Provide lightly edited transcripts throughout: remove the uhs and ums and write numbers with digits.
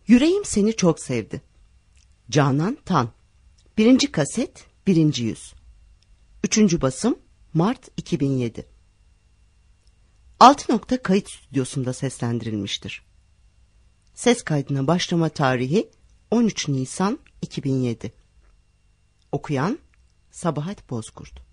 Yüreğim seni çok sevdi. Canan Tan. 1. kaset, 1. yüz. 3. basım, Mart 2007. 6 nokta kayıt stüdyosunda seslendirilmiştir. Ses kaydına başlama tarihi 13 Nisan 2007. Okuyan Sabahat Bozkurt.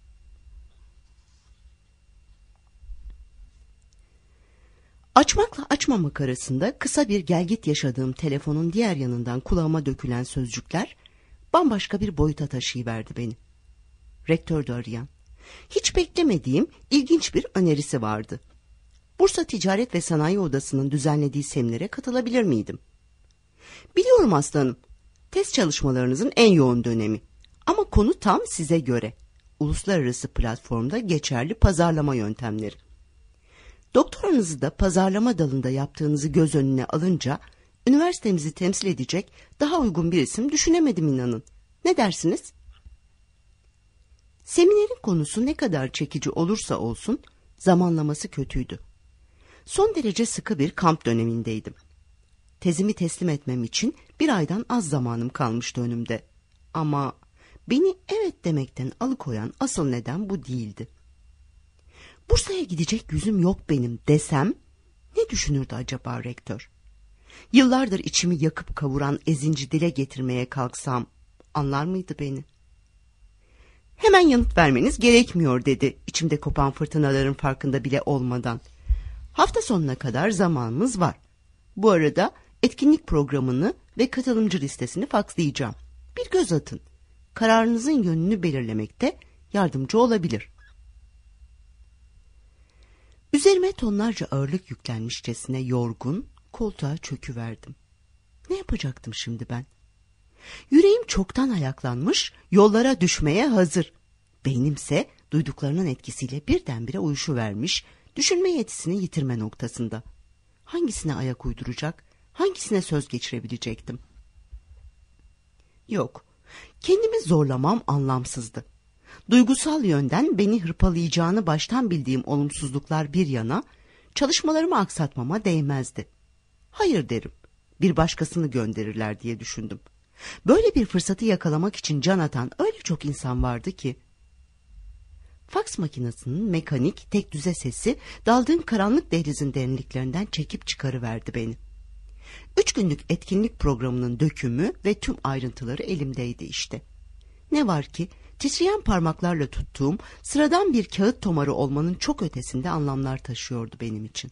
Açmakla açmamak arasında kısa bir gelgit yaşadığım telefonun diğer yanından kulağıma dökülen sözcükler bambaşka bir boyuta taşıyıverdi beni. Rektördü arayan. Hiç beklemediğim ilginç bir önerisi vardı. Bursa Ticaret ve Sanayi Odası'nın düzenlediği seminere katılabilir miydim? Biliyorum aslanım, test çalışmalarınızın en yoğun dönemi. Ama konu tam size göre. Uluslararası platformda geçerli pazarlama yöntemleri. Doktoranızı da pazarlama dalında yaptığınızı göz önüne alınca üniversitemizi temsil edecek daha uygun bir isim düşünemedim inanın. Ne dersiniz? Seminerin konusu ne kadar çekici olursa olsun zamanlaması kötüydü. Son derece sıkı bir kamp dönemindeydim. Tezimi teslim etmem için bir aydan az zamanım kalmıştı önümde. Ama beni evet demekten alıkoyan asıl neden bu değildi. Bursa'ya gidecek yüzüm yok benim desem ne düşünürdü acaba rektör? Yıllardır içimi yakıp kavuran ezinci dile getirmeye kalksam anlar mıydı beni? Hemen yanıt vermeniz gerekmiyor dedi içimde kopan fırtınaların farkında bile olmadan. Hafta sonuna kadar zamanımız var. Bu arada etkinlik programını ve katılımcı listesini fakslayacağım. Bir göz atın. Kararınızın yönünü belirlemekte yardımcı olabilir. Üzerime tonlarca ağırlık yüklenmişçesine yorgun, koltuğa çöküverdim. Ne yapacaktım şimdi ben? Yüreğim çoktan ayaklanmış, yollara düşmeye hazır. Beynimse duyduklarının etkisiyle birdenbire uyuşuvermiş, düşünme yetisini yitirme noktasında. Hangisine ayak uyduracak, hangisine söz geçirebilecektim? Yok, kendimi zorlamam anlamsızdı. Duygusal yönden beni hırpalayacağını baştan bildiğim olumsuzluklar bir yana, çalışmalarımı aksatmama değmezdi. Hayır derim, bir başkasını gönderirler diye düşündüm. Böyle bir fırsatı yakalamak için can atan öyle çok insan vardı ki. Faks makinesinin mekanik, tek düze sesi daldığım karanlık dehlizin derinliklerinden çekip çıkarıverdi beni. 3 günlük etkinlik programının dökümü ve tüm ayrıntıları elimdeydi işte. Ne var ki titreyen parmaklarla tuttuğum sıradan bir kağıt tomarı olmanın çok ötesinde anlamlar taşıyordu benim için.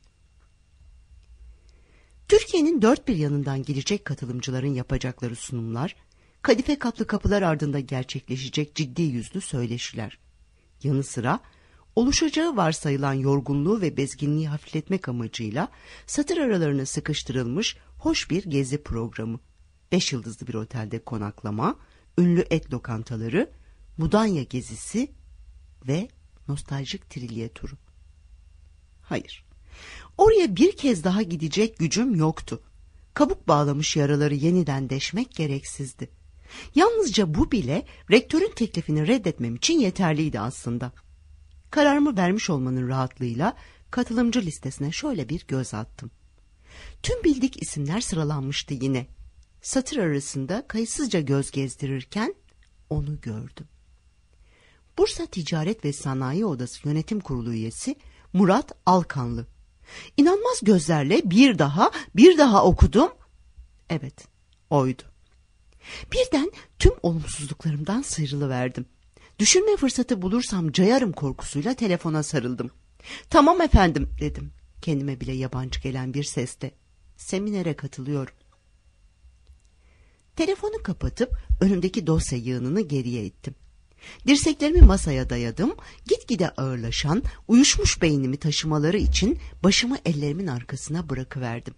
Türkiye'nin dört bir yanından gelecek katılımcıların yapacakları sunumlar, kadife kaplı kapılar ardında gerçekleşecek ciddi yüzlü söyleşiler. Yanı sıra oluşacağı varsayılan yorgunluğu ve bezginliği hafifletmek amacıyla satır aralarına sıkıştırılmış hoş bir gezi programı. 5 yıldızlı bir otelde konaklama, ünlü et lokantaları, Mudanya gezisi ve nostaljik Trilye turu. Hayır, oraya bir kez daha gidecek gücüm yoktu. Kabuk bağlamış yaraları yeniden deşmek gereksizdi. Yalnızca bu bile rektörün teklifini reddetmem için yeterliydi aslında. Kararımı vermiş olmanın rahatlığıyla katılımcı listesine şöyle bir göz attım. Tüm bildik isimler sıralanmıştı yine. Satır arasında kayıtsızca göz gezdirirken onu gördüm. Bursa Ticaret ve Sanayi Odası Yönetim Kurulu üyesi Murat Alkanlı. İnanmaz gözlerle bir daha okudum. Evet, oydu. Birden tüm olumsuzluklarımdan sıyrılıverdim. Düşünme fırsatı bulursam cayarım korkusuyla telefona sarıldım. Tamam efendim dedim, kendime bile yabancı gelen bir sesle. Seminere katılıyorum. Telefonu kapatıp önümdeki dosya yığınını geriye ittim. Dirseklerimi masaya dayadım, gitgide ağırlaşan, uyuşmuş beynimi taşımaları için başımı ellerimin arkasına bırakıverdim.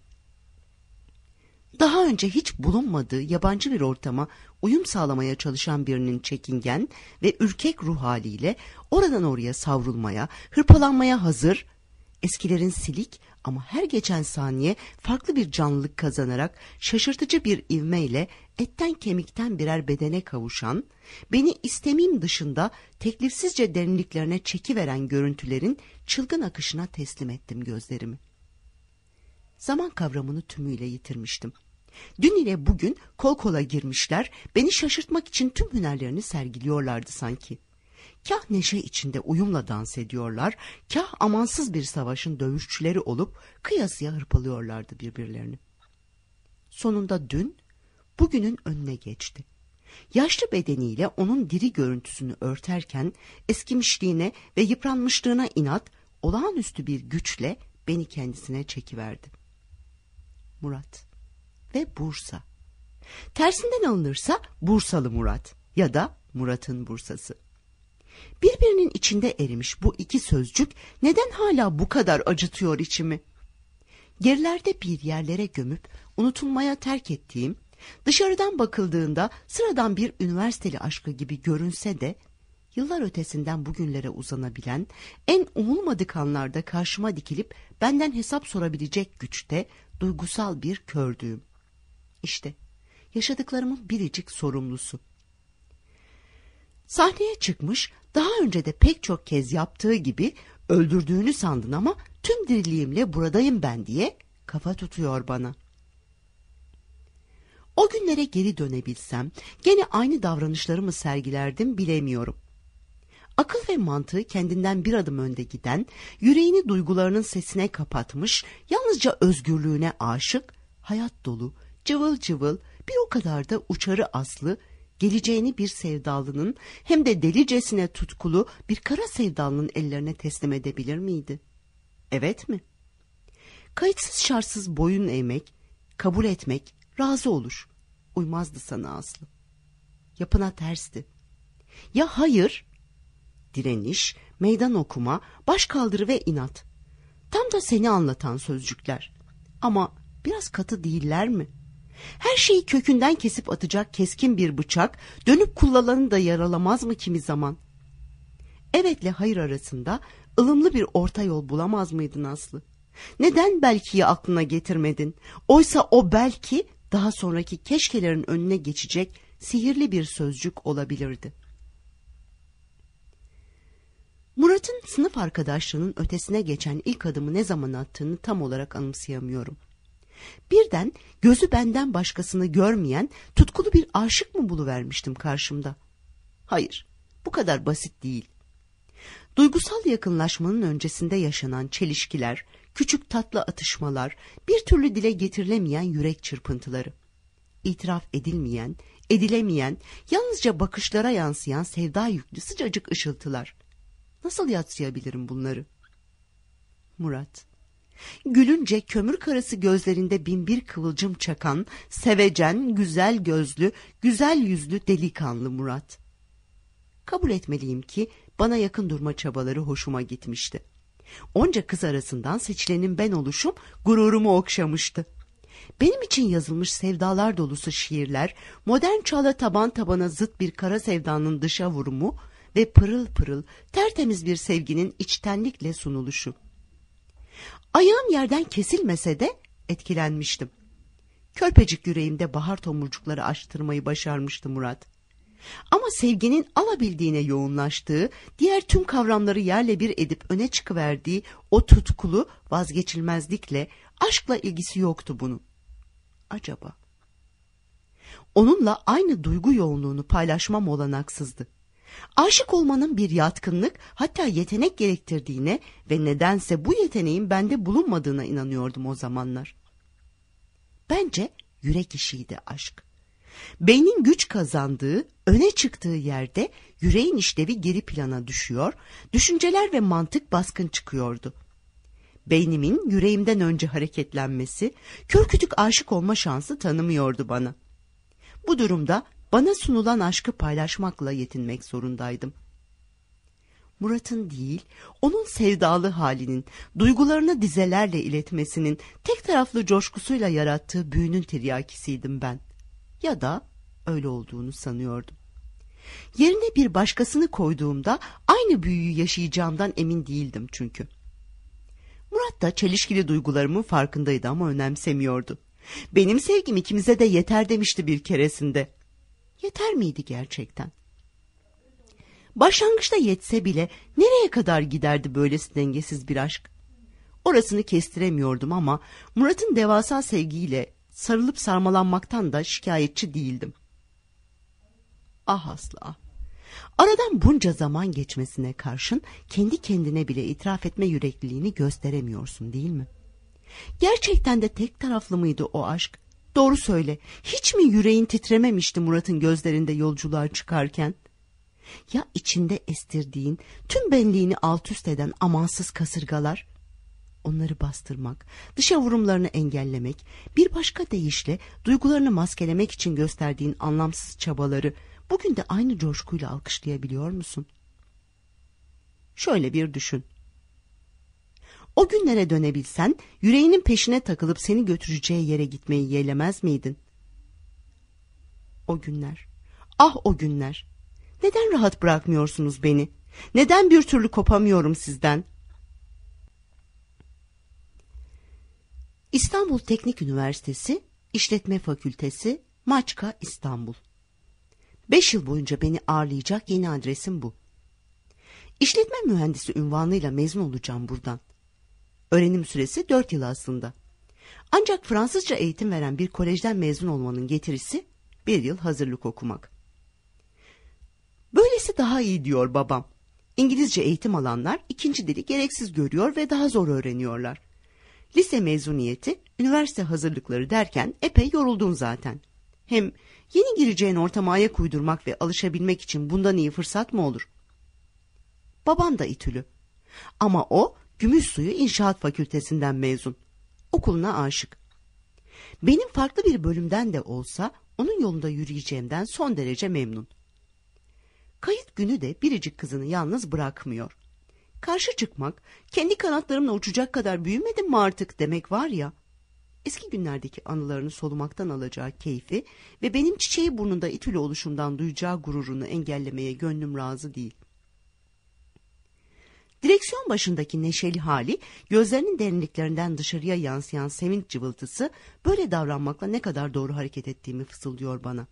Daha önce hiç bulunmadığı yabancı bir ortama uyum sağlamaya çalışan birinin çekingen ve ürkek ruh haliyle oradan oraya savrulmaya, hırpalanmaya hazır, eskilerin silik ama her geçen saniye farklı bir canlılık kazanarak şaşırtıcı bir ivmeyle etten kemikten birer bedene kavuşan, beni istemim dışında teklifsizce derinliklerine çekiveren görüntülerin çılgın akışına teslim ettim gözlerimi. Zaman kavramını tümüyle yitirmiştim. Dün ile bugün kol kola girmişler, beni şaşırtmak için tüm hünerlerini sergiliyorlardı sanki. Kah neşe içinde uyumla dans ediyorlar, kah amansız bir savaşın dövüşçüleri olup kıyasıya hırpalıyorlardı birbirlerini. Sonunda dün, bugünün önüne geçti. Yaşlı bedeniyle onun diri görüntüsünü örterken eskimişliğine ve yıpranmışlığına inat, olağanüstü bir güçle beni kendisine çekiverdi. Murat ve Bursa. Tersinden alınırsa Bursalı Murat ya da Murat'ın Bursası. Birbirinin içinde erimiş bu iki sözcük neden hala bu kadar acıtıyor içimi? Gerilerde bir yerlere gömüp unutulmaya terk ettiğim, dışarıdan bakıldığında sıradan bir üniversiteli aşkı gibi görünse de, yıllar ötesinden bugünlere uzanabilen, en umulmadık anlarda karşıma dikilip benden hesap sorabilecek güçte duygusal bir kördüğüm. İşte yaşadıklarımın biricik sorumlusu. Sahneye çıkmış, daha önce de pek çok kez yaptığı gibi öldürdüğünü sandın ama tüm diriliğimle buradayım ben diye kafa tutuyor bana. O günlere geri dönebilsem gene aynı davranışları mı sergilerdim bilemiyorum. Akıl ve mantığı kendinden bir adım önde giden, yüreğini duygularının sesine kapatmış, yalnızca özgürlüğüne aşık, hayat dolu, cıvıl cıvıl, bir o kadar da uçarı aslı, geleceğini bir sevdalının hem de delicesine tutkulu bir kara sevdalının ellerine teslim edebilir miydi? Evet mi? Kayıtsız şartsız boyun eğmek, kabul etmek, razı olur. Uymazdı sana Aslı. Yapına tersti. Ya hayır? Direniş, meydan okuma, başkaldırı ve inat. Tam da seni anlatan sözcükler. Ama biraz katı değiller mi? Her şeyi kökünden kesip atacak keskin bir bıçak, dönüp kullananı da yaralamaz mı kimi zaman? Evetle hayır arasında ılımlı bir orta yol bulamaz mıydın Aslı? Neden belkiyi aklına getirmedin? Oysa o belki daha sonraki keşkelerin önüne geçecek sihirli bir sözcük olabilirdi. Murat'ın sınıf arkadaşlığının ötesine geçen ilk adımı ne zaman attığını tam olarak anımsayamıyorum. Birden gözü benden başkasını görmeyen tutkulu bir aşık mı buluvermiştim karşımda? Hayır, bu kadar basit değil. Duygusal yakınlaşmanın öncesinde yaşanan çelişkiler, küçük tatlı atışmalar, bir türlü dile getirilemeyen yürek çırpıntıları, itiraf edilmeyen, edilemeyen, yalnızca bakışlara yansıyan sevda yüklü sıcacık ışıltılar. Nasıl yadsıyabilirim bunları? Murat, gülünce kömür karası gözlerinde binbir kıvılcım çakan, sevecen, güzel gözlü, güzel yüzlü delikanlı Murat. Kabul etmeliyim ki bana yakın durma çabaları hoşuma gitmişti. Onca kız arasından seçilenin ben oluşum gururumu okşamıştı. Benim için yazılmış sevdalar dolusu şiirler, modern çağla taban tabana zıt bir kara sevdanın dışa vurumu ve pırıl pırıl tertemiz bir sevginin içtenlikle sunuluşu. Ayağım yerden kesilmese de etkilenmiştim. Körpecik yüreğimde bahar tomurcukları açtırmayı başarmıştı Murat. Ama sevginin alabildiğine yoğunlaştığı, diğer tüm kavramları yerle bir edip öne çıkıverdiği o tutkulu vazgeçilmezlikle, aşkla ilgisi yoktu bunun. Acaba? Onunla aynı duygu yoğunluğunu paylaşmam olanaksızdı. Aşık olmanın bir yatkınlık, hatta yetenek gerektirdiğine ve nedense bu yeteneğin bende bulunmadığına inanıyordum o zamanlar. Bence yürek işiydi aşk. Beynin güç kazandığı, öne çıktığı yerde yüreğin işlevi geri plana düşüyor, düşünceler ve mantık baskın çıkıyordu. Beynimin yüreğimden önce hareketlenmesi, kör kütük aşık olma şansı tanımıyordu bana. Bu durumda bana sunulan aşkı paylaşmakla yetinmek zorundaydım. Murat'ın değil, onun sevdalı halinin, duygularını dizelerle iletmesinin tek taraflı coşkusuyla yarattığı büyünün tiryakisiydim ben. Ya da öyle olduğunu sanıyordum. Yerine bir başkasını koyduğumda aynı büyüyü yaşayacağımdan emin değildim çünkü. Murat da çelişkili duygularımın farkındaydı ama önemsemiyordu. Benim sevgim ikimize de yeter demişti bir keresinde. Yeter miydi gerçekten? Başlangıçta yetse bile nereye kadar giderdi böylesi dengesiz bir aşk? Orasını kestiremiyordum ama Murat'ın devasa sevgiyle sarılıp sarmalanmaktan da şikayetçi değildim. Ah Aslı ah. Aradan bunca zaman geçmesine karşın kendi kendine bile itiraf etme yürekliliğini gösteremiyorsun değil mi? Gerçekten de tek taraflı mıydı o aşk? Doğru söyle, hiç mi yüreğin titrememişti Murat'ın gözlerinde yolculuğa çıkarken? Ya içinde estirdiğin, tüm benliğini alt üst eden amansız kasırgalar? Onları bastırmak, dışa vurumlarını engellemek, bir başka deyişle duygularını maskelemek için gösterdiğin anlamsız çabaları bugün de aynı coşkuyla alkışlayabiliyor musun? Şöyle bir düşün. O günlere dönebilsen, yüreğinin peşine takılıp seni götüreceği yere gitmeyi yeğlemez miydin? O günler, ah o günler. Neden rahat bırakmıyorsunuz beni? Neden bir türlü kopamıyorum sizden? İstanbul Teknik Üniversitesi, İşletme Fakültesi, Maçka, İstanbul. 5 yıl boyunca beni ağırlayacak yeni adresim bu. İşletme mühendisi unvanıyla mezun olacağım buradan. Öğrenim süresi 4 yıl aslında. Ancak Fransızca eğitim veren bir kolejden mezun olmanın getirisi 1 yıl hazırlık okumak. Böylesi daha iyi diyor babam. İngilizce eğitim alanlar ikinci dili gereksiz görüyor ve daha zor öğreniyorlar. Lise mezuniyeti, üniversite hazırlıkları derken epey yoruldun zaten. Hem yeni gireceğin ortama ayak uydurmak ve alışabilmek için bundan iyi fırsat mı olur? Babam da İTÜ'lü. Ama o Gümüşsuyu İnşaat Fakültesinden mezun. Okuluna aşık. Benim farklı bir bölümden de olsa onun yolunda yürüyeceğimden son derece memnun. Kayıt günü de biricik kızını yalnız bırakmıyor. Karşı çıkmak, kendi kanatlarımla uçacak kadar büyümedim mi artık demek var ya. Eski günlerdeki anılarını solumaktan alacağı keyfi ve benim çiçeği burnunda İTÜ'lü oluşumdan duyacağı gururunu engellemeye gönlüm razı değil. Direksiyon başındaki neşeli hali, gözlerinin derinliklerinden dışarıya yansıyan sevinç cıvıltısı böyle davranmakla ne kadar doğru hareket ettiğimi fısıldıyor bana.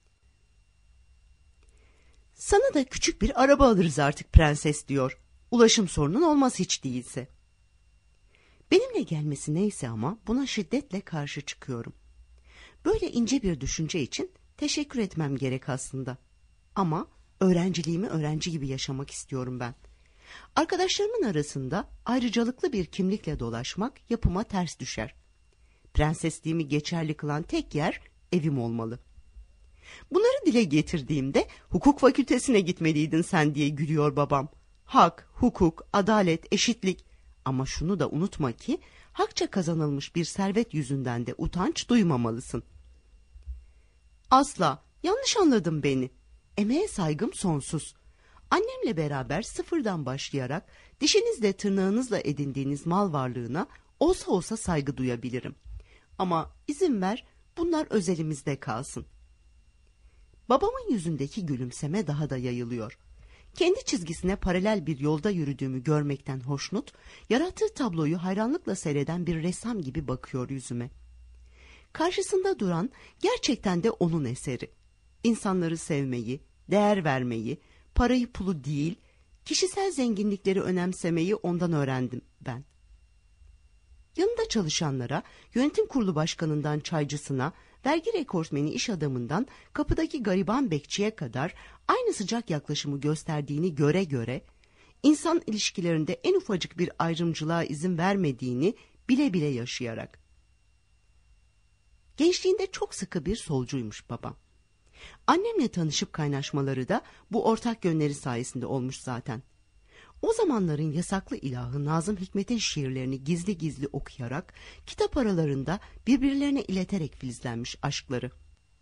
Sana da küçük bir araba alırız artık prenses diyor. Ulaşım sorunun olmaz hiç değilse. Benimle gelmesi neyse ama buna şiddetle karşı çıkıyorum. Böyle ince bir düşünce için teşekkür etmem gerek aslında. Ama öğrenciliğimi öğrenci gibi yaşamak istiyorum ben. Arkadaşlarımın arasında ayrıcalıklı bir kimlikle dolaşmak yapıma ters düşer. Prensesliğimi geçerli kılan tek yer evim olmalı. Bunları dile getirdiğimde hukuk fakültesine gitmeliydin sen diye gülüyor babam. Hak, hukuk, adalet, eşitlik ama şunu da unutma ki hakça kazanılmış bir servet yüzünden de utanç duymamalısın. Asla, yanlış anladın beni. Emeğe saygım sonsuz. Annemle beraber sıfırdan başlayarak dişinizle tırnağınızla edindiğiniz mal varlığına olsa olsa saygı duyabilirim. Ama izin ver bunlar özelimizde kalsın. Babamın yüzündeki gülümseme daha da yayılıyor. Kendi çizgisine paralel bir yolda yürüdüğümü görmekten hoşnut, yarattığı tabloyu hayranlıkla seyreden bir ressam gibi bakıyor yüzüme. Karşısında duran gerçekten de onun eseri. İnsanları sevmeyi, değer vermeyi, parayı pulu değil, kişisel zenginlikleri önemsemeyi ondan öğrendim ben. Yanında çalışanlara, yönetim kurulu başkanından çaycısına, vergi rekortmeni iş adamından kapıdaki gariban bekçiye kadar aynı sıcak yaklaşımı gösterdiğini göre göre, insan ilişkilerinde en ufacık bir ayrımcılığa izin vermediğini bile bile yaşayarak. Gençliğinde çok sıkı bir solcuymuş babam. Annemle tanışıp kaynaşmaları da bu ortak yönleri sayesinde olmuş zaten. O zamanların yasaklı ilahı Nazım Hikmet'in şiirlerini gizli gizli okuyarak, kitap aralarında birbirlerine ileterek filizlenmiş aşkları.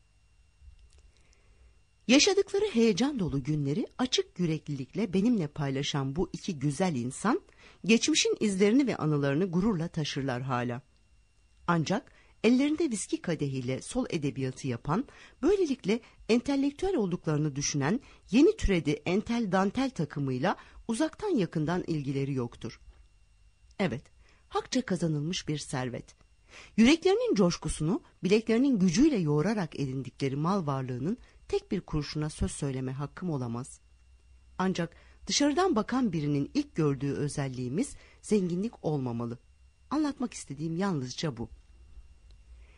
Yaşadıkları heyecan dolu günleri açık yüreklilikle benimle paylaşan bu iki güzel insan, geçmişin izlerini ve anılarını gururla taşırlar hala. Ancak ellerinde viski kadehiyle sol edebiyatı yapan, böylelikle entelektüel olduklarını düşünen yeni türedi entel dantel takımıyla uzaktan yakından ilgileri yoktur. Evet, hakça kazanılmış bir servet. Yüreklerinin coşkusunu bileklerinin gücüyle yoğurarak edindikleri mal varlığının tek bir kuruşuna söz söyleme hakkım olamaz. Ancak dışarıdan bakan birinin ilk gördüğü özelliğimiz zenginlik olmamalı. Anlatmak istediğim yalnızca bu.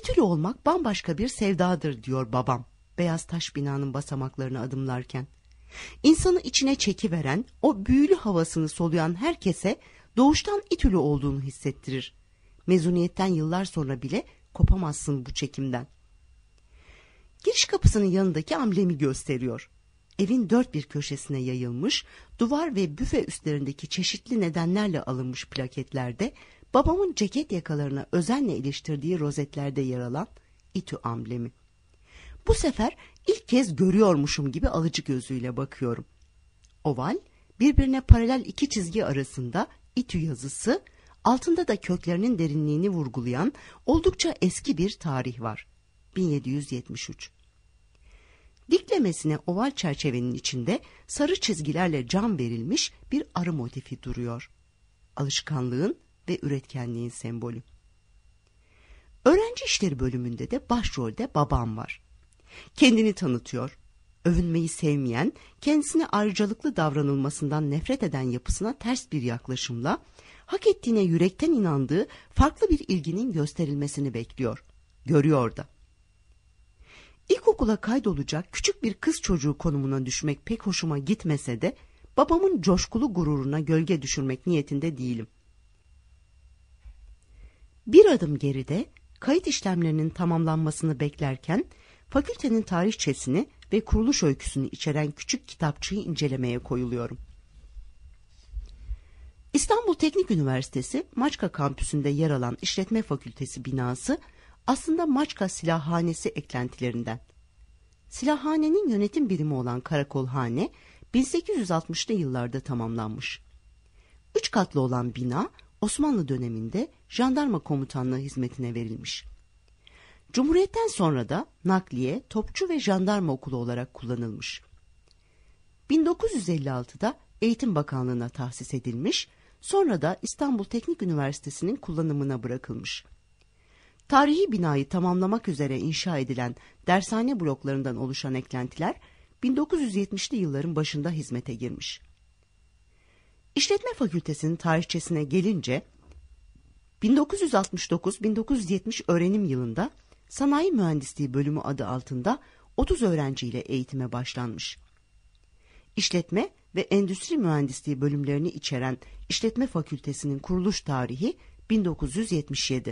İTÜ'lü olmak bambaşka bir sevdadır diyor babam, beyaz taş binanın basamaklarını adımlarken. İnsanı içine çekiveren, o büyülü havasını soluyan herkese doğuştan İTÜ'lü olduğunu hissettirir. Mezuniyetten yıllar sonra bile kopamazsın bu çekimden. Giriş kapısının yanındaki amblemi gösteriyor. Evin dört bir köşesine yayılmış, duvar ve büfe üstlerindeki çeşitli nedenlerle alınmış plaketlerde, babamın ceket yakalarına özenle iliştirdiği rozetlerde yer alan İTÜ amblemi. Bu sefer ilk kez görüyormuşum gibi alıcı gözüyle bakıyorum. Oval, birbirine paralel iki çizgi arasında İTÜ yazısı, altında da köklerinin derinliğini vurgulayan oldukça eski bir tarih var. 1773. Diklemesine oval çerçevenin içinde sarı çizgilerle cam verilmiş bir arı motifi duruyor. Alışkanlığın ve üretkenliğin sembolü. Öğrenci işleri bölümünde de başrolde babam var. Kendini tanıtıyor. Övünmeyi sevmeyen, kendisine ayrıcalıklı davranılmasından nefret eden yapısına ters bir yaklaşımla, hak ettiğine yürekten inandığı farklı bir ilginin gösterilmesini bekliyor. Görüyor da. İlkokula kaydolacak küçük bir kız çocuğu konumuna düşmek pek hoşuma gitmese de, babamın coşkulu gururuna gölge düşürmek niyetinde değilim. Bir adım geride, kayıt işlemlerinin tamamlanmasını beklerken, fakültenin tarihçesini ve kuruluş öyküsünü içeren küçük kitapçığı incelemeye koyuluyorum. İstanbul Teknik Üniversitesi Maçka kampüsünde yer alan İşletme Fakültesi binası aslında Maçka Silahhanesi eklentilerinden. Silahhanenin yönetim birimi olan Karakolhane 1860'lı yıllarda tamamlanmış. 3 katlı olan bina Osmanlı döneminde jandarma komutanlığı hizmetine verilmiş. Cumhuriyetten sonra da nakliye, topçu ve jandarma okulu olarak kullanılmış. 1956'da Eğitim Bakanlığı'na tahsis edilmiş, sonra da İstanbul Teknik Üniversitesi'nin kullanımına bırakılmış. Tarihi binayı tamamlamak üzere inşa edilen dershane bloklarından oluşan eklentiler 1970'li yılların başında hizmete girmiş. İşletme Fakültesi'nin tarihçesine gelince 1969-1970 öğrenim yılında Sanayi Mühendisliği bölümü adı altında 30 öğrenciyle eğitime başlanmış. İşletme ve Endüstri Mühendisliği bölümlerini içeren İşletme Fakültesi'nin kuruluş tarihi 1977.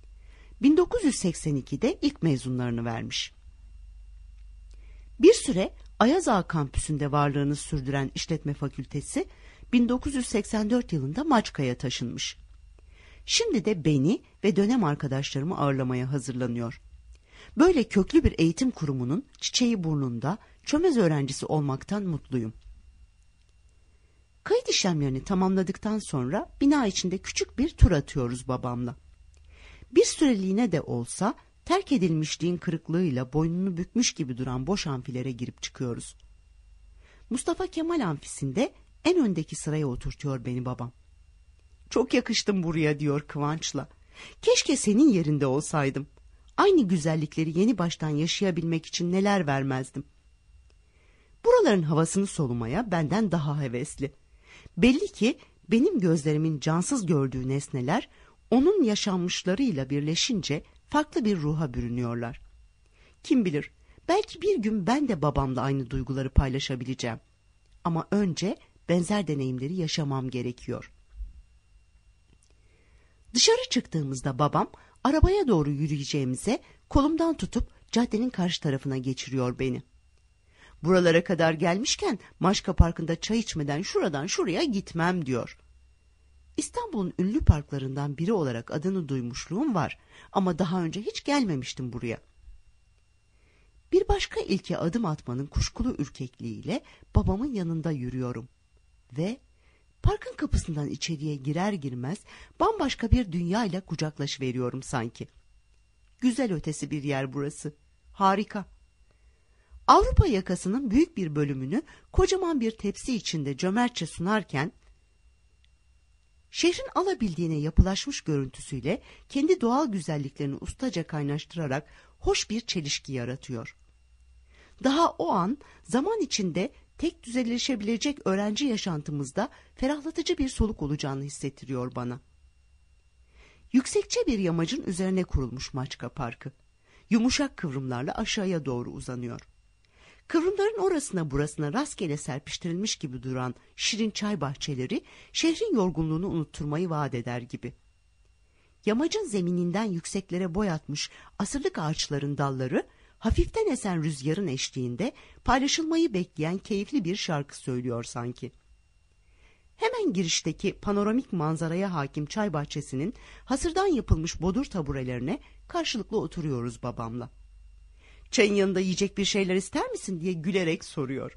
1982'de ilk mezunlarını vermiş. Bir süre Ayaz Ağa kampüsünde varlığını sürdüren İşletme Fakültesi 1984 yılında Maçka'ya taşınmış. Şimdi de beni ve dönem arkadaşlarımı ağırlamaya hazırlanıyor. Böyle köklü bir eğitim kurumunun çiçeği burnunda çömez öğrencisi olmaktan mutluyum. Kayıt işlemlerini tamamladıktan sonra bina içinde küçük bir tur atıyoruz babamla. Bir süreliğine de olsa terk edilmişliğin kırıklığıyla boynunu bükmüş gibi duran boş amfilere girip çıkıyoruz. Mustafa Kemal amfisinde en öndeki sıraya oturtuyor beni babam. Çok yakıştım buraya diyor kıvançla. Keşke senin yerinde olsaydım. Aynı güzellikleri yeni baştan yaşayabilmek için neler vermezdim. Buraların havasını solumaya benden daha hevesli. Belli ki benim gözlerimin cansız gördüğü nesneler onun yaşanmışlarıyla birleşince farklı bir ruha bürünüyorlar. Kim bilir, belki bir gün ben de babamla aynı duyguları paylaşabileceğim. Ama önce benzer deneyimleri yaşamam gerekiyor. Dışarı çıktığımızda babam arabaya doğru yürüyeceğimize kolumdan tutup caddenin karşı tarafına geçiriyor beni. Buralara kadar gelmişken Maçka Parkı'nda çay içmeden şuradan şuraya gitmem diyor. İstanbul'un ünlü parklarından biri olarak adını duymuşluğum var ama daha önce hiç gelmemiştim buraya. Bir başka ilke adım atmanın kuşkulu ürkekliğiyle babamın yanında yürüyorum ve parkın kapısından içeriye girer girmez bambaşka bir dünyayla kucaklaşıveriyorum sanki. Güzel ötesi bir yer burası. Harika. Avrupa yakasının büyük bir bölümünü kocaman bir tepsi içinde cömertçe sunarken, şehrin alabildiğine yapılaşmış görüntüsüyle kendi doğal güzelliklerini ustaca kaynaştırarak hoş bir çelişki yaratıyor. Daha o an zaman içinde tek düzeleşebilecek öğrenci yaşantımızda ferahlatıcı bir soluk olacağını hissettiriyor bana. Yüksekçe bir yamacın üzerine kurulmuş Maçka Parkı. yumuşak kıvrımlarla aşağıya doğru uzanıyor. Kıvrımların orasına burasına rastgele serpiştirilmiş gibi duran şirin çay bahçeleri şehrin yorgunluğunu unutturmayı vaat eder gibi. Yamacın zemininden yükseklere boy atmış asırlık ağaçların dalları hafiften esen rüzgarın eşliğinde paylaşılmayı bekleyen keyifli bir şarkı söylüyor sanki. Hemen girişteki panoramik manzaraya hakim çay bahçesinin hasırdan yapılmış bodur taburelerine karşılıklı oturuyoruz babamla. Çayın yanında yiyecek bir şeyler ister misin diye gülerek soruyor.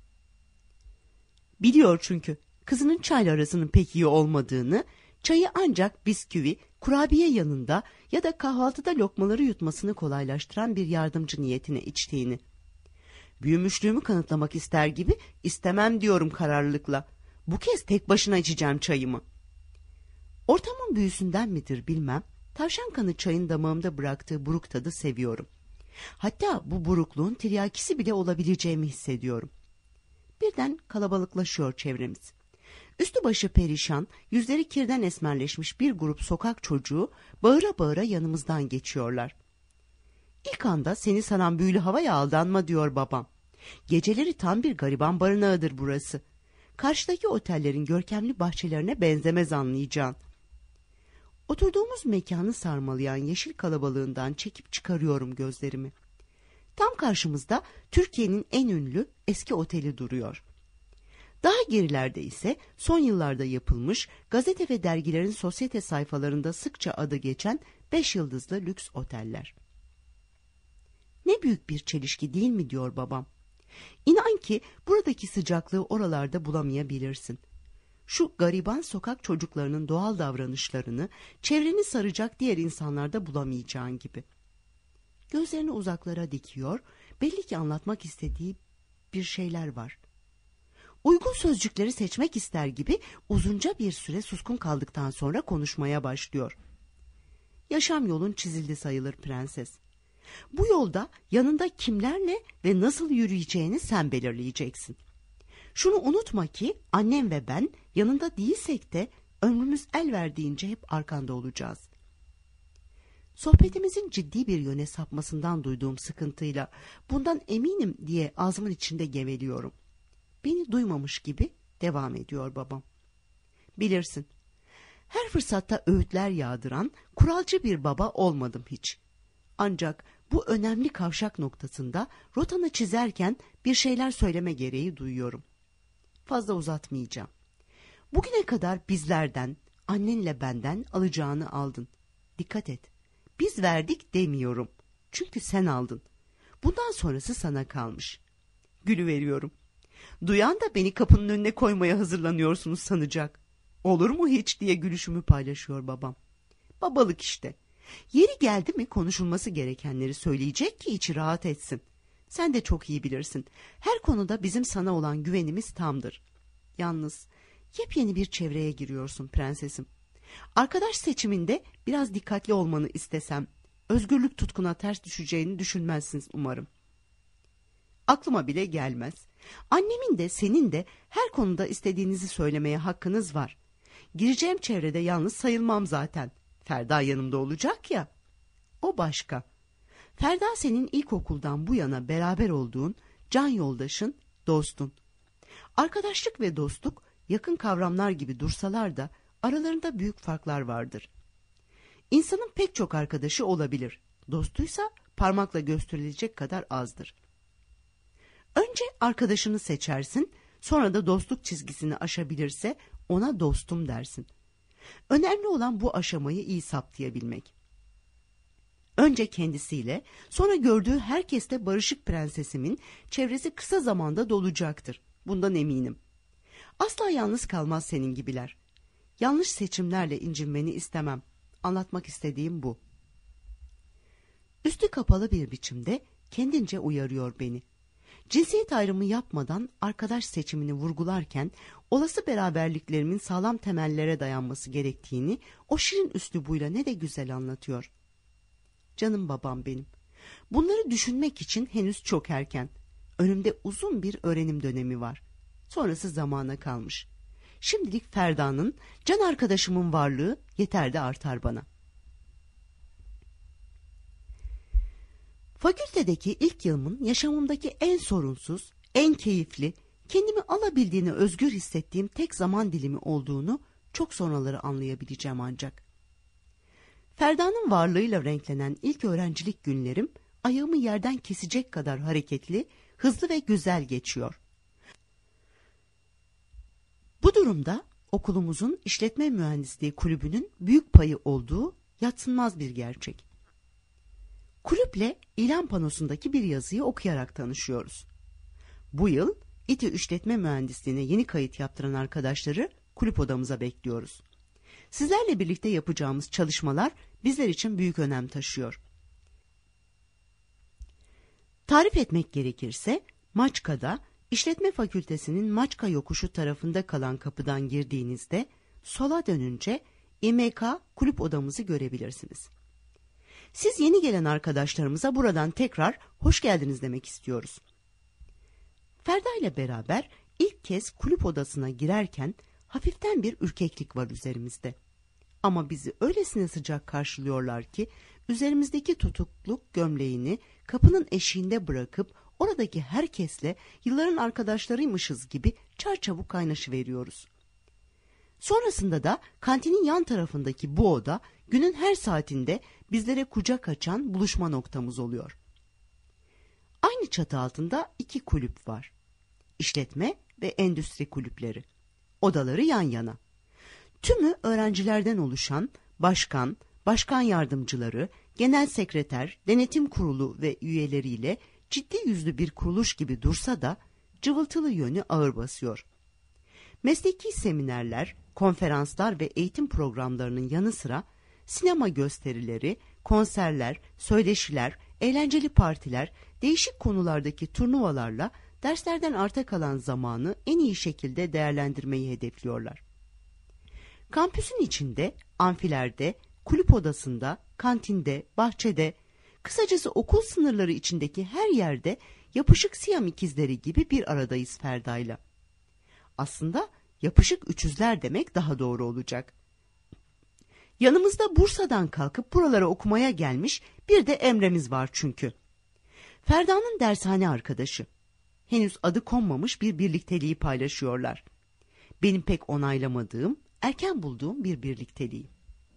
Biliyor çünkü kızının çayla arasının pek iyi olmadığını, çayı ancak bisküvi, kurabiye yanında ya da kahvaltıda lokmaları yutmasını kolaylaştıran bir yardımcı niyetine içtiğini. Büyümüşlüğümü kanıtlamak ister gibi istemem diyorum kararlılıkla. Bu kez tek başına içeceğim çayımı. Ortamın büyüsünden midir bilmem, tavşan kanı çayın damağımda bıraktığı buruk tadı seviyorum. Hatta bu burukluğun tiryakisi bile olabileceğimi hissediyorum. Birden kalabalıklaşıyor çevremiz. Üstü başı perişan, yüzleri kirden esmerleşmiş bir grup sokak çocuğu bağıra bağıra yanımızdan geçiyorlar. İlk anda seni sanan büyülü havaya aldanma diyor babam. Geceleri tam bir gariban barınağıdır burası. Karşıdaki otellerin görkemli bahçelerine benzemez anlayacağın. Oturduğumuz mekanı sarmalayan yeşil kalabalığından çekip çıkarıyorum gözlerimi. Tam karşımızda Türkiye'nin en ünlü eski oteli duruyor. Daha gerilerde ise son yıllarda yapılmış, gazete ve dergilerin sosyete sayfalarında sıkça adı geçen 5 yıldızlı lüks oteller. Ne büyük bir çelişki değil mi diyor babam. İnan ki buradaki sıcaklığı oralarda bulamayabilirsin. Şu gariban sokak çocuklarının doğal davranışlarını çevreni saracak diğer insanlarda bulamayacağın gibi. Gözlerini uzaklara dikiyor, belli ki anlatmak istediği bir şeyler var. Uygun sözcükleri seçmek ister gibi uzunca bir süre suskun kaldıktan sonra konuşmaya başlıyor. Yaşam yolun çizildi sayılır prenses. Bu yolda yanında kimlerle ve nasıl yürüyeceğini sen belirleyeceksin. Şunu unutma ki annem ve ben yanında değilsek de ömrümüz el verdiğince hep arkanda olacağız. Sohbetimizin ciddi bir yöne sapmasından duyduğum sıkıntıyla bundan eminim diye ağzımın içinde geveliyorum. Beni duymamış gibi devam ediyor babam. Bilirsin, her fırsatta öğütler yağdıran kuralcı bir baba olmadım hiç. Ancak bu önemli kavşak noktasında rotanı çizerken bir şeyler söyleme gereği duyuyorum. Fazla uzatmayacağım. Bugüne kadar bizlerden, annenle benden alacağını aldın. Dikkat et, biz verdik demiyorum. Çünkü sen aldın. Bundan sonrası sana kalmış. Gülü veriyorum. Duyan da beni kapının önüne koymaya hazırlanıyorsunuz sanacak. Olur mu hiç diye gülüşümü paylaşıyor babam. Babalık işte. Yeri geldi mi konuşulması gerekenleri söyleyecek ki içi rahat etsin. Sen de çok iyi bilirsin. Her konuda bizim sana olan güvenimiz tamdır. Yalnız yepyeni bir çevreye giriyorsun prensesim. Arkadaş seçiminde biraz dikkatli olmanı istesem, özgürlük tutkuna ters düşeceğini düşünmezsiniz umarım. Aklıma bile gelmez. Annemin de senin de her konuda istediğinizi söylemeye hakkınız var. Gireceğim çevrede yalnız sayılmam zaten. Ferda yanımda olacak ya. O başka. Ferda senin ilkokuldan bu yana beraber olduğun can yoldaşın, dostun. Arkadaşlık ve dostluk yakın kavramlar gibi dursalar da aralarında büyük farklar vardır. İnsanın pek çok arkadaşı olabilir. Dostuysa parmakla gösterilecek kadar azdır. Önce arkadaşını seçersin, sonra da dostluk çizgisini aşabilirse ona dostum dersin. Önemli olan bu aşamayı iyi saptayabilmek. Önce kendisiyle, sonra gördüğü herkesle barışık prensesimin çevresi kısa zamanda dolacaktır. Bundan eminim. Asla yalnız kalmaz senin gibiler. Yanlış seçimlerle incinmeni istemem. Anlatmak istediğim bu. Üstü kapalı bir biçimde kendince uyarıyor beni. Cinsiyet ayrımı yapmadan arkadaş seçimini vurgularken olası beraberliklerimin sağlam temellere dayanması gerektiğini o şirin üslubuyla ne de güzel anlatıyor. Canım babam benim. Bunları düşünmek için henüz çok erken. Önümde uzun bir öğrenim dönemi var. Sonrası zamana kalmış. Şimdilik Ferda'nın, can arkadaşımın varlığı yeter de artar bana. Fakültedeki ilk yılımın yaşamımdaki en sorunsuz, en keyifli, kendimi alabildiğini özgür hissettiğim tek zaman dilimi olduğunu çok sonraları anlayabileceğim ancak. Ferda'nın varlığıyla renklenen ilk öğrencilik günlerim ayağımı yerden kesecek kadar hareketli, hızlı ve güzel geçiyor. Bu durumda okulumuzun işletme mühendisliği kulübünün büyük payı olduğu yadsınmaz bir gerçek. Kulüple ilan panosundaki bir yazıyı okuyarak tanışıyoruz. Bu yıl İTÜ İşletme Mühendisliğine yeni kayıt yaptıran arkadaşları kulüp odamıza bekliyoruz. Sizlerle birlikte yapacağımız çalışmalar bizler için büyük önem taşıyor. Tarif etmek gerekirse Maçka'da İşletme Fakültesinin Maçka yokuşu tarafında kalan kapıdan girdiğinizde sola dönünce İMK kulüp odamızı görebilirsiniz. Siz yeni gelen arkadaşlarımıza buradan tekrar hoş geldiniz demek istiyoruz. Ferda ile beraber ilk kez kulüp odasına girerken hafiften bir ürkeklik var üzerimizde. Ama bizi öylesine sıcak karşılıyorlar ki üzerimizdeki tutukluk gömleğini kapının eşiğinde bırakıp oradaki herkesle yılların arkadaşlarıymışız gibi çarçabuk kaynaşıveriyoruz. Sonrasında da kantinin yan tarafındaki bu oda günün her saatinde bizlere kucak açan buluşma noktamız oluyor. Aynı çatı altında iki kulüp var. İşletme ve endüstri kulüpleri. Odaları yan yana. Tümü öğrencilerden oluşan başkan, başkan yardımcıları, genel sekreter, denetim kurulu ve üyeleriyle ciddi yüzlü bir kuruluş gibi dursa da cıvıltılı yönü ağır basıyor. Mesleki seminerler, konferanslar ve eğitim programlarının yanı sıra sinema gösterileri, konserler, söyleşiler, eğlenceli partiler, değişik konulardaki turnuvalarla derslerden arta kalan zamanı en iyi şekilde değerlendirmeyi hedefliyorlar. Kampüsün içinde, amfilerde, kulüp odasında, kantinde, bahçede, kısacası okul sınırları içindeki her yerde yapışık Siyam ikizleri gibi bir aradayız Ferda'yla. Aslında yapışık üçüzler demek daha doğru olacak. Yanımızda Bursa'dan kalkıp buralara okumaya gelmiş bir de Emre'miz var çünkü. Ferda'nın dershane arkadaşı. Henüz adı konmamış bir birlikteliği paylaşıyorlar. Benim pek onaylamadığım, erken bulduğum bir birlikteliği.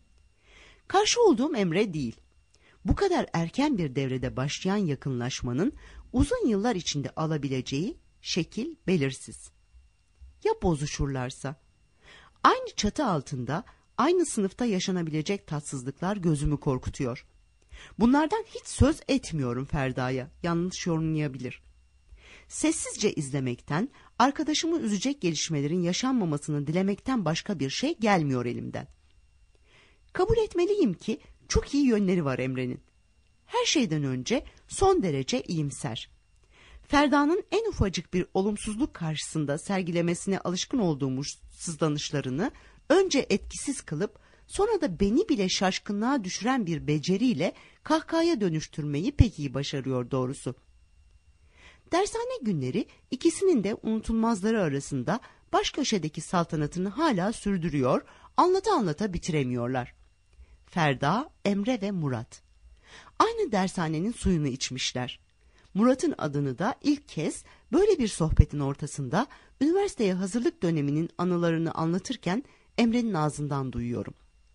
Karşı olduğum Emre değil. Bu kadar erken bir devrede başlayan yakınlaşmanın uzun yıllar içinde alabileceği şekil belirsiz. Ya bozuşurlarsa? Aynı çatı altında, aynı sınıfta yaşanabilecek tatsızlıklar gözümü korkutuyor. Bunlardan hiç söz etmiyorum Ferda'ya, yanlış yorumlayabilir. Sessizce izlemekten, arkadaşımı üzecek gelişmelerin yaşanmamasını dilemekten başka bir şey gelmiyor elimden. Kabul etmeliyim ki çok iyi yönleri var Emre'nin. Her şeyden önce son derece iyimser. Ferda'nın en ufacık bir olumsuzluk karşısında sergilemesine alışkın olduğumuz sızlanışlarını önce etkisiz kılıp sonra da beni bile şaşkınlığa düşüren bir beceriyle kahkahaya dönüştürmeyi pek iyi başarıyor doğrusu. Dershane günleri ikisinin de unutulmazları arasında baş köşedeki saltanatını hala sürdürüyor, anlata anlata bitiremiyorlar. Ferda, Emre ve Murat. Aynı dershanenin suyunu içmişler. Murat'ın adını da ilk kez böyle bir sohbetin ortasında üniversiteye hazırlık döneminin anılarını anlatırken Emre'nin ağzından duyuyorum.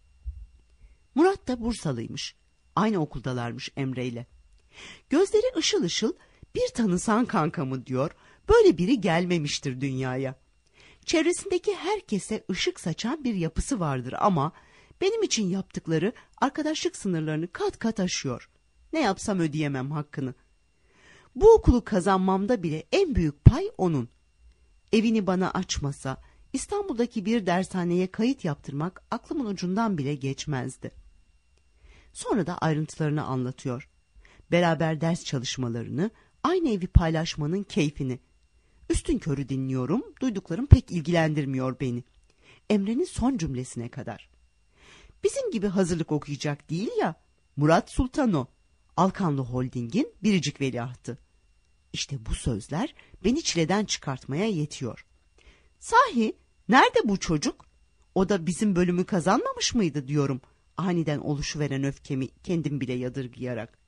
Murat da Bursalıymış. Aynı okuldalarmış Emre ile. Gözleri ışıl ışıl, bir tanısan kankamı diyor, böyle biri gelmemiştir dünyaya. Çevresindeki herkese ışık saçan bir yapısı vardır ama benim için yaptıkları arkadaşlık sınırlarını kat kat aşıyor. Ne yapsam ödeyemem hakkını. Bu okulu kazanmamda bile en büyük pay onun. Evini bana açmasa, İstanbul'daki bir dershaneye kayıt yaptırmak aklımın ucundan bile geçmezdi. Sonra da ayrıntılarını anlatıyor. Beraber ders çalışmalarını, aynı evi paylaşmanın keyfini. Üstünkörü dinliyorum, duyduklarım pek ilgilendirmiyor beni. Emre'nin son cümlesine kadar. Bizim gibi hazırlık okuyacak değil ya, Murat Sultano, Alkanlı Holding'in biricik veliahtı. İşte bu sözler beni çileden çıkartmaya yetiyor. Sahi, nerede bu çocuk? O da bizim bölümü kazanmamış mıydı diyorum, aniden oluşuveren öfkemi kendim bile yadırgayarak.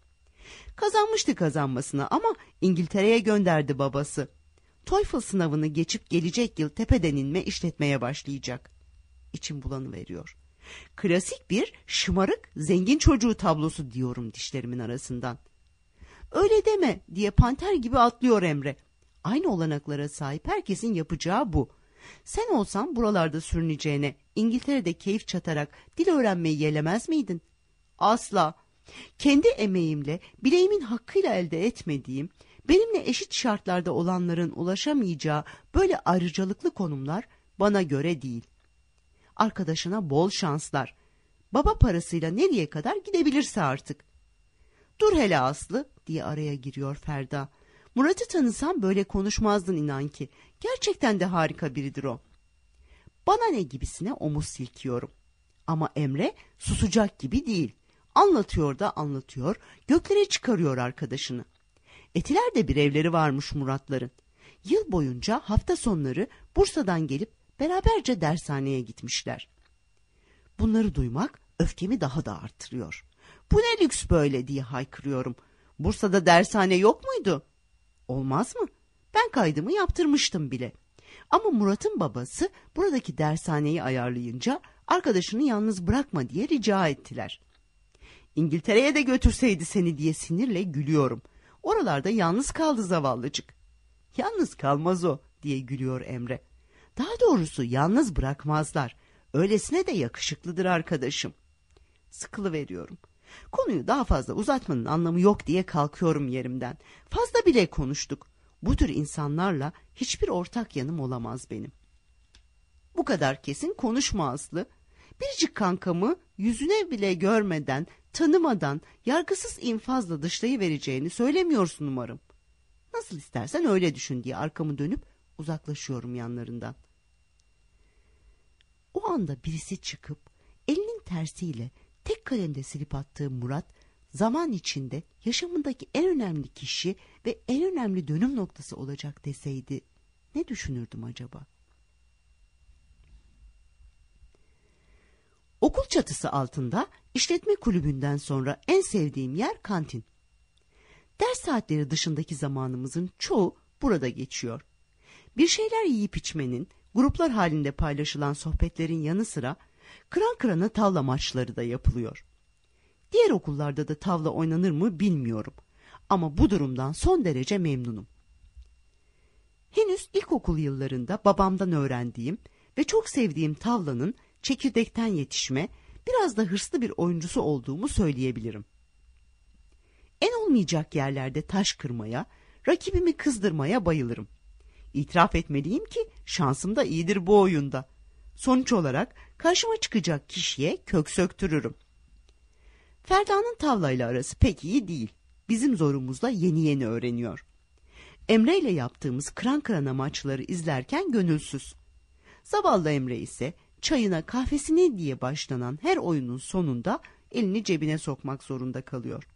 Kazanmıştı kazanmasına ama İngiltere'ye gönderdi babası. TOEFL sınavını geçip gelecek yıl tepeden inme işletmeye başlayacak. İçim bulanıveriyor. Klasik bir şımarık zengin çocuğu tablosu diyorum dişlerimin arasından. Öyle deme diye panter gibi atlıyor Emre. Aynı olanaklara sahip herkesin yapacağı bu. Sen olsan buralarda sürüneceğine İngiltere'de keyif çatarak dil öğrenmeyi yelemez miydin? Asla. Kendi emeğimle bileğimin hakkıyla elde etmediğim, benimle eşit şartlarda olanların ulaşamayacağı böyle ayrıcalıklı konumlar bana göre değil. Arkadaşına bol şanslar. Baba parasıyla nereye kadar gidebilirse artık. Dur hele Aslı diye araya giriyor Ferda. Murat'ı tanısan böyle konuşmazdın inan ki. Gerçekten de harika biridir o. Bana ne gibisine omuz silkiyorum. Ama Emre susacak gibi değil. Anlatıyor da anlatıyor, göklere çıkarıyor arkadaşını. Etiler'de bir evleri varmış Muratların. Yıl boyunca hafta sonları Bursa'dan gelip beraberce dershaneye gitmişler. Bunları duymak öfkemi daha da artırıyor. Bu ne lüks böyle diye haykırıyorum. Bursa'da dershane yok muydu? Olmaz mı? Ben kaydımı yaptırmıştım bile. Ama Murat'ın babası buradaki dershaneyi ayarlayınca arkadaşını yalnız bırakma diye rica ettiler. İngiltere'ye de götürseydi seni diye sinirle gülüyorum. Oralarda yalnız kaldı zavallıcık. Yalnız kalmaz o diye gülüyor Emre. Daha doğrusu yalnız bırakmazlar. Öylesine de yakışıklıdır arkadaşım. Sıkılıveriyorum. Konuyu daha fazla uzatmanın anlamı yok diye kalkıyorum yerimden. Fazla bile konuştuk. Bu tür insanlarla hiçbir ortak yanım olamaz benim. Bu kadar kesin konuşma Aslı. Biricik kankamı yüzüne bile görmeden, tanımadan, yargısız infazla dışlayıvereceğini söylemiyorsun umarım. Nasıl istersen öyle düşün diye arkamı dönüp uzaklaşıyorum yanlarından. O anda birisi çıkıp elinin tersiyle tek kalemde silip attığı Murat, zaman içinde yaşamındaki en önemli kişi ve en önemli dönüm noktası olacak deseydi ne düşünürdüm acaba? Okul çatısı altında işletme kulübünden sonra en sevdiğim yer kantin. Ders saatleri dışındaki zamanımızın çoğu burada geçiyor. Bir şeyler yiyip içmenin, gruplar halinde paylaşılan sohbetlerin yanı sıra kıran kırana tavla maçları da yapılıyor. Diğer okullarda da tavla oynanır mı bilmiyorum. Ama bu durumdan son derece memnunum. Henüz ilkokul yıllarında babamdan öğrendiğim ve çok sevdiğim tavlanın çekirdekten yetişme, biraz da hırslı bir oyuncusu olduğumu söyleyebilirim. En olmayacak yerlerde taş kırmaya, rakibimi kızdırmaya bayılırım. İtiraf etmeliyim ki şansım da iyidir bu oyunda. Sonuç olarak karşıma çıkacak kişiye kök söktürürüm. Ferda'nın tavlayla arası pek iyi değil. Bizim zorumuzla yeni yeni öğreniyor. Emre ile yaptığımız kıran kırana maçları izlerken gönülsüz. Zavallı Emre ise çayına kahvesine diye başlanan her oyunun sonunda elini cebine sokmak zorunda kalıyor.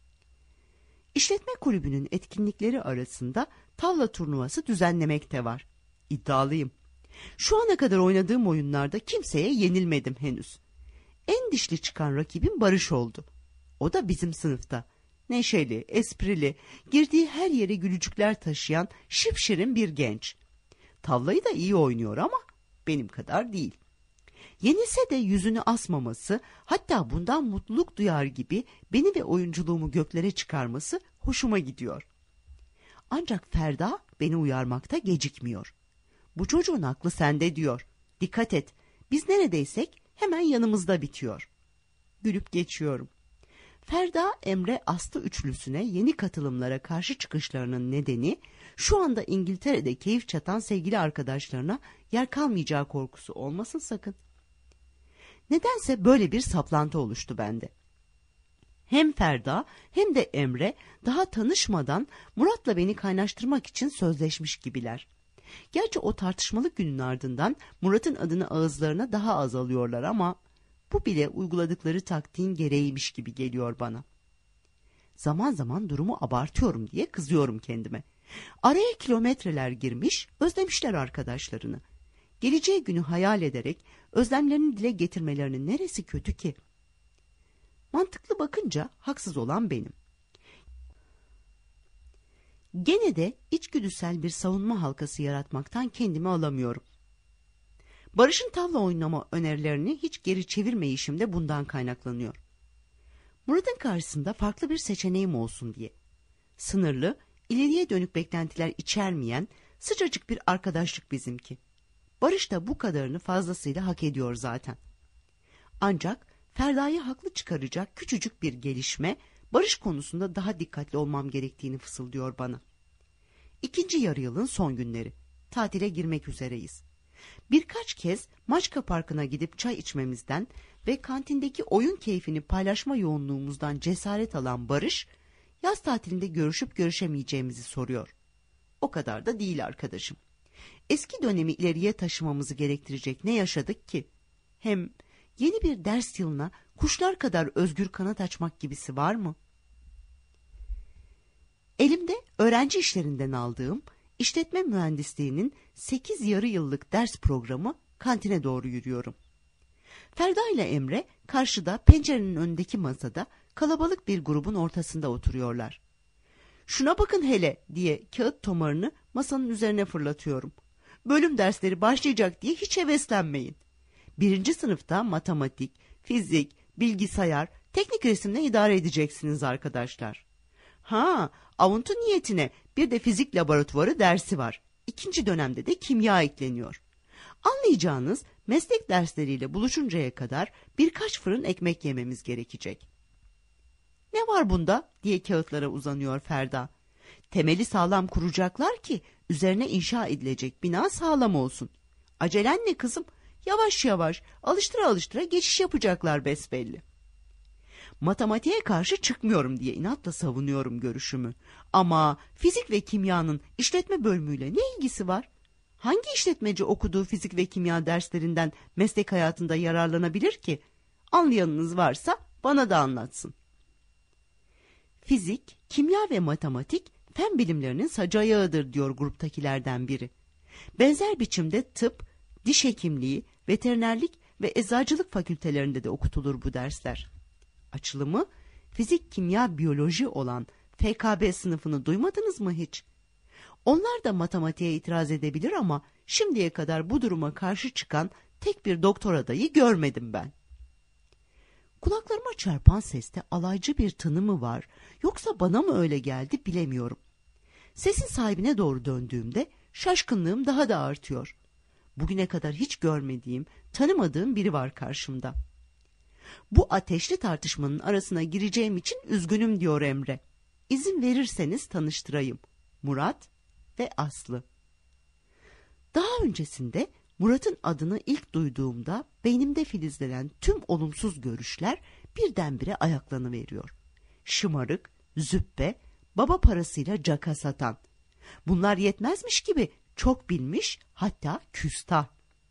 İşletme kulübünün etkinlikleri arasında tavla turnuvası düzenlemek de var. İddialıyım. Şu ana kadar oynadığım oyunlarda kimseye yenilmedim henüz. En dişli çıkan rakibim Barış oldu. O da bizim sınıfta. Neşeli, esprili, girdiği her yere gülücükler taşıyan şipşirin bir genç. Tavlayı da iyi oynuyor ama benim kadar değil. Yenilse de yüzünü asmaması, hatta bundan mutluluk duyar gibi beni ve oyunculuğumu göklere çıkarması hoşuma gidiyor. Ancak Ferda beni uyarmakta gecikmiyor. Bu çocuğun aklı sende diyor. Dikkat et, biz neredeysek hemen yanımızda bitiyor. Gülüp geçiyorum. Ferda, Emre, Aslı üçlüsüne yeni katılımlara karşı çıkışlarının nedeni şu anda İngiltere'de keyif çatan sevgili arkadaşlarına yer kalmayacağı korkusu olmasın sakın. Nedense böyle bir saplantı oluştu bende. Hem Ferda hem de Emre daha tanışmadan Murat'la beni kaynaştırmak için sözleşmiş gibiler. Gerçi o tartışmalı günün ardından Murat'ın adını ağızlarına daha az alıyorlar ama bu bile uyguladıkları taktiğin gereğiymiş gibi geliyor bana. Zaman zaman durumu abartıyorum diye kızıyorum kendime. Araya kilometreler girmiş, özlemişler arkadaşlarını. Geleceği günü hayal ederek özlemlerini dile getirmelerinin neresi kötü ki? Mantıklı bakınca haksız olan benim. Gene de içgüdüsel bir savunma halkası yaratmaktan kendimi alamıyorum. Barış'ın tavla oynama önerilerini hiç geri çevirmeyişim de bundan kaynaklanıyor. Murat'ın karşısında farklı bir seçeneğim olsun diye. Sınırlı, ileriye dönük beklentiler içermeyen sıcacık bir arkadaşlık bizimki. Barış da bu kadarını fazlasıyla hak ediyor zaten. Ancak Ferda'yı haklı çıkaracak küçücük bir gelişme Barış konusunda daha dikkatli olmam gerektiğini fısıldıyor bana. İkinci yarı yılın son günleri. Tatile girmek üzereyiz. Birkaç kez Maçka Parkı'na gidip çay içmemizden ve kantindeki oyun keyfini paylaşma yoğunluğumuzdan cesaret alan Barış, yaz tatilinde görüşüp görüşemeyeceğimizi soruyor. O kadar da değil arkadaşım. Eski dönemi ileriye taşımamızı gerektirecek ne yaşadık ki? Hem yeni bir ders yılına kuşlar kadar özgür kanat açmak gibisi var mı? Elimde öğrenci işlerinden aldığım işletme mühendisliğinin 8 yarı yıllık ders programı kantine doğru yürüyorum. Ferda ile Emre karşıda pencerenin önündeki masada kalabalık bir grubun ortasında oturuyorlar. Şuna bakın hele diye kağıt tomarını masanın üzerine fırlatıyorum. Bölüm dersleri başlayacak diye hiç heveslenmeyin. 1. sınıfta matematik, fizik, bilgisayar, teknik resimle idare edeceksiniz arkadaşlar. Avuntu niyetine bir de fizik laboratuvarı dersi var. 2. dönemde de kimya ekleniyor. Anlayacağınız meslek dersleriyle buluşuncaya kadar birkaç fırın ekmek yememiz gerekecek. Ne var bunda diye kağıtlara uzanıyor Ferda. Temeli sağlam kuracaklar ki üzerine inşa edilecek bina sağlam olsun. Acelen ne kızım? Yavaş yavaş alıştıra alıştıra geçiş yapacaklar besbelli. Matematiğe karşı çıkmıyorum diye inatla savunuyorum görüşümü. Ama fizik ve kimyanın işletme bölümüyle ne ilgisi var? Hangi işletmeci okuduğu fizik ve kimya derslerinden meslek hayatında yararlanabilir ki? Anlayanınız varsa bana da anlatsın. Fizik, kimya ve matematik fen bilimlerinin sac ayağıdır diyor gruptakilerden biri. Benzer biçimde tıp, diş hekimliği, veterinerlik ve eczacılık fakültelerinde de okutulur bu dersler. Açılımı fizik, kimya, biyoloji olan FKB sınıfını duymadınız mı hiç? Onlar da matematiğe itiraz edebilir ama şimdiye kadar bu duruma karşı çıkan tek bir doktor adayı görmedim ben. Kulaklarıma çarpan seste alaycı bir tını mı var, yoksa bana mı öyle geldi bilemiyorum. Sesin sahibine doğru döndüğümde şaşkınlığım daha da artıyor. Bugüne kadar hiç görmediğim, tanımadığım biri var karşımda. Bu ateşli tartışmanın arasına gireceğim için üzgünüm diyor Emre. İzin verirseniz tanıştırayım. Murat ve Aslı. Daha öncesinde Murat'ın adını ilk duyduğumda beynimde filizlenen tüm olumsuz görüşler birdenbire ayaklanıveriyor. Şımarık, züppe, baba parasıyla caka satan. Bunlar yetmezmiş gibi çok bilmiş, hatta küstah.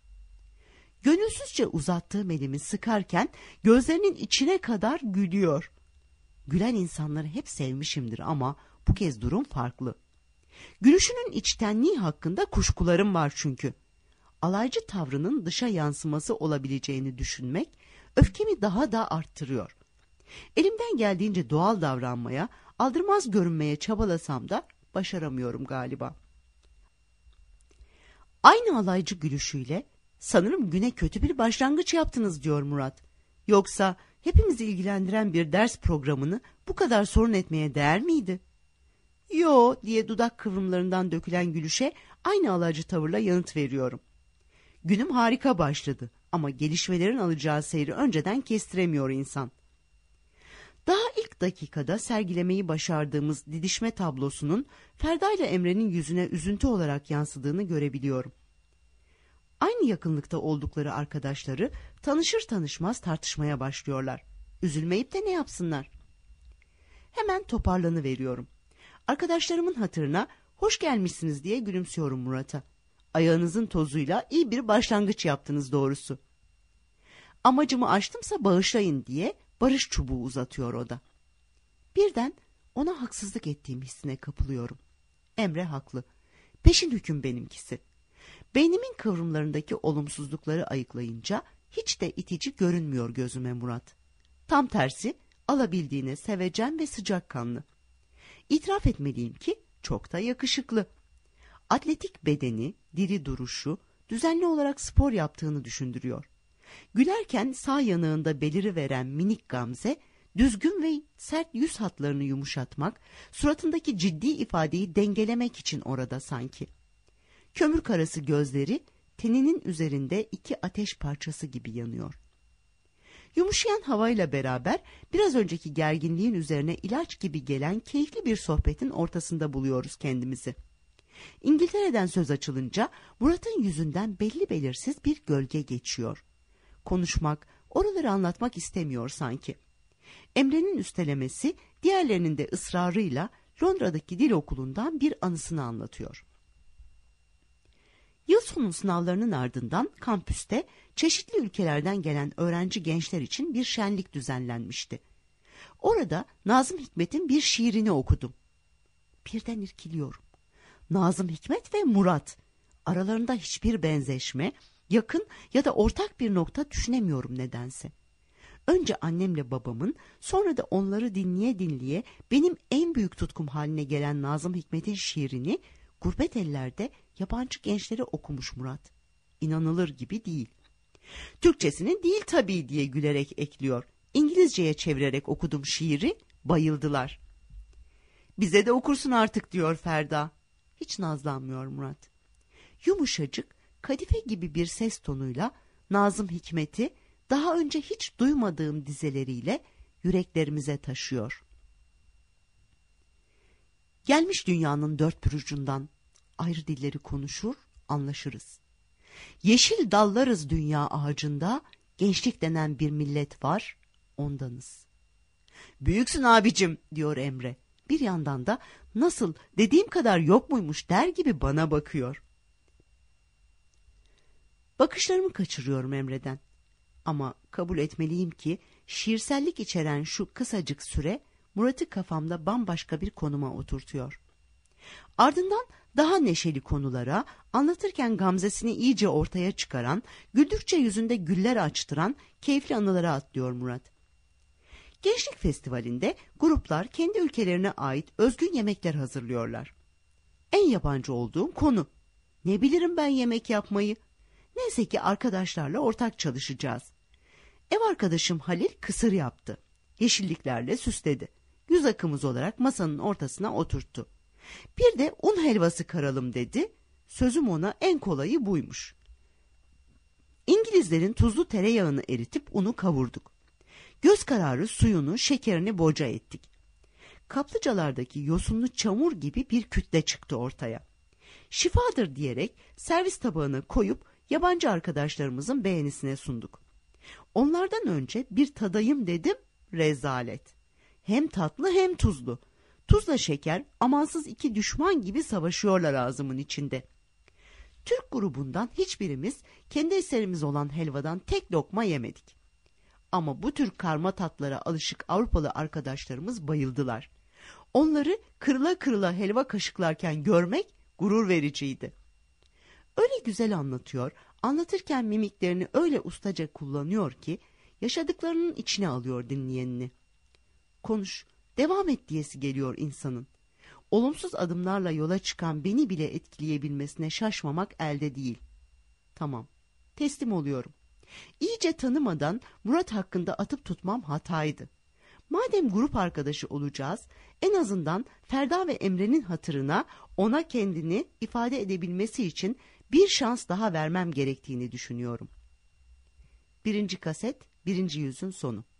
Gönülsüzce uzattığım elimi sıkarken gözlerinin içine kadar gülüyor. Gülen insanları hep sevmişimdir ama bu kez durum farklı. Gülüşünün içtenliği hakkında kuşkularım var çünkü. Alaycı tavrının dışa yansıması olabileceğini düşünmek öfkemi daha da arttırıyor. Elimden geldiğince doğal davranmaya, aldırmaz görünmeye çabalasam da başaramıyorum galiba. Aynı alaycı gülüşüyle sanırım güne kötü bir başlangıç yaptınız diyor Murat. Yoksa hepimizi ilgilendiren bir ders programını bu kadar sorun etmeye değer miydi? Yo diye dudak kıvrımlarından dökülen gülüşe aynı alaycı tavırla yanıt veriyorum. Günüm harika başladı ama gelişmelerin alacağı seyri önceden kestiremiyor insan. Daha ilk dakikada sergilemeyi başardığımız didişme tablosunun Ferda ile Emre'nin yüzüne üzüntü olarak yansıdığını görebiliyorum. Aynı yakınlıkta oldukları arkadaşları tanışır tanışmaz tartışmaya başlıyorlar. Üzülmeyip de ne yapsınlar? Hemen toparlanıveriyorum. Arkadaşlarımın hatırına hoş gelmişsiniz diye gülümsüyorum Murat'a. Ayağınızın tozuyla iyi bir başlangıç yaptınız doğrusu. Amacımı aştımsa bağışlayın diye barış çubuğu uzatıyor o da. Birden ona haksızlık ettiğim hissine kapılıyorum. Emre haklı. Peşin hüküm benimkisi. Beynimin kıvrımlarındaki olumsuzlukları ayıklayınca hiç de itici görünmüyor gözüme Murat. Tam tersi alabildiğine sevecen ve sıcakkanlı. İtiraf etmeliyim ki Çok da yakışıklı. Atletik bedeni, diri duruşu, düzenli olarak spor yaptığını düşündürüyor. Gülerken sağ yanağında beliriveren minik gamze, düzgün ve sert yüz hatlarını yumuşatmak, suratındaki ciddi ifadeyi dengelemek için orada sanki. Kömür karası gözleri, teninin üzerinde iki ateş parçası gibi yanıyor. Yumuşayan havayla beraber biraz önceki gerginliğin üzerine ilaç gibi gelen keyifli bir sohbetin ortasında buluyoruz kendimizi. İngiltere'den söz açılınca Murat'ın yüzünden belli belirsiz bir gölge geçiyor. Konuşmak, oraları anlatmak istemiyor sanki. Emre'nin üstelemesi, diğerlerinin de ısrarıyla Londra'daki dil okulundan bir anısını anlatıyor. Yıl sonu sınavlarının ardından kampüste çeşitli ülkelerden gelen öğrenci gençler için bir şenlik düzenlenmişti. Orada Nazım Hikmet'in bir şiirini okudum. Birden irkiliyorum. Nazım Hikmet ve Murat. Aralarında hiçbir benzeşme, yakın ya da ortak bir nokta düşünemiyorum nedense. Önce annemle babamın, sonra da onları dinleye dinleye benim en büyük tutkum haline gelen Nazım Hikmet'in şiirini gurbet ellerde yabancı gençlere okumuş Murat. İnanılır gibi değil. Türkçesinin değil tabii diye gülerek ekliyor. İngilizceye çevirerek okudum şiiri, bayıldılar. Bize de okursun artık diyor Ferda. Hiç nazlanmıyor Murat. Yumuşacık, kadife gibi bir ses tonuyla Nazım Hikmet'i daha önce hiç duymadığım dizeleriyle yüreklerimize taşıyor. Gelmiş dünyanın dört bir ucundan, ayrı dilleri konuşur, anlaşırız. Yeşil dallarız dünya ağacında, gençlik denen bir millet var, ondanız. Büyüksün abicim diyor Emre. Bir yandan da nasıl dediğim kadar yok muymuş der gibi bana bakıyor. Bakışlarımı kaçırıyorum Emre'den. Ama kabul etmeliyim ki şiirsellik içeren şu kısacık süre Murat'ı kafamda bambaşka bir konuma oturtuyor. Ardından daha neşeli konulara, anlatırken gamzesini iyice ortaya çıkaran, güldükçe yüzünde güller açtıran keyifli anılara atlıyor Murat. Gençlik Festivali'nde gruplar kendi ülkelerine ait özgün yemekler hazırlıyorlar. En yabancı olduğum konu. Ne bilirim ben yemek yapmayı? Neyse ki arkadaşlarla ortak çalışacağız. Ev arkadaşım Halil kısır yaptı. Yeşilliklerle süsledi. Yüz akımız olarak masanın ortasına oturttu. Bir de un helvası karalım dedi. Sözüm ona en kolayı buymuş. İngilizlerin tuzlu tereyağını eritip unu kavurduk. Göz kararı suyunu, şekerini boca ettik. Kaplıcalardaki yosunlu çamur gibi bir kütle çıktı ortaya. Şifadır diyerek servis tabağına koyup yabancı arkadaşlarımızın beğenisine sunduk. Onlardan önce bir tadayım dedim, rezalet. Hem tatlı hem tuzlu. Tuzla şeker amansız iki düşman gibi savaşıyorlar ağzımın içinde. Türk grubundan hiçbirimiz kendi eserimiz olan helvadan tek lokma yemedik. Ama bu tür karma tatlara alışık Avrupalı arkadaşlarımız bayıldılar. Onları kırıla kırıla helva kaşıklarken görmek gurur vericiydi. Öyle güzel anlatıyor, anlatırken mimiklerini öyle ustaca kullanıyor ki yaşadıklarının içine alıyor dinleyenini. Konuş, devam et diyesi geliyor insanın. Olumsuz adımlarla yola çıkan beni bile etkileyebilmesine şaşmamak elde değil. Tamam, teslim oluyorum. İyice tanımadan Murat hakkında atıp tutmam hataydı. Madem grup arkadaşı olacağız, en azından Ferda ve Emre'nin hatırına ona kendini ifade edebilmesi için bir şans daha vermem gerektiğini düşünüyorum. 1. kaset, 1. yüzün sonu.